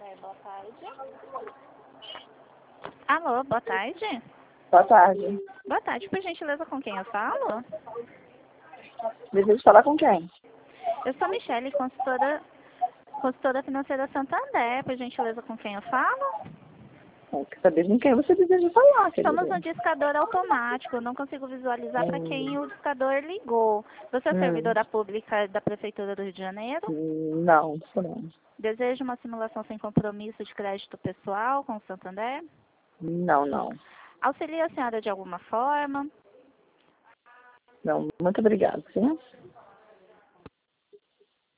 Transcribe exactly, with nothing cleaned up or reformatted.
É, boa tarde. Alô, boa tarde. Boa tarde. Boa tarde, por gentileza, com quem eu falo? Desejo falar com quem? Eu sou Michele, consultora, consultora financeira Santander. Por gentileza, com quem eu falo? Eu quero saber com quem você deseja falar, querida. Somos um discador automático. Não consigo visualizar para Hum. quem o discador ligou. Você é Hum. servidora pública da Prefeitura do Rio de Janeiro? Hum, Não, isso não. Deseja uma simulação sem compromisso de crédito pessoal com o Santander? Não, não. Auxilia a senhora de alguma forma? Não, muito obrigada, sim?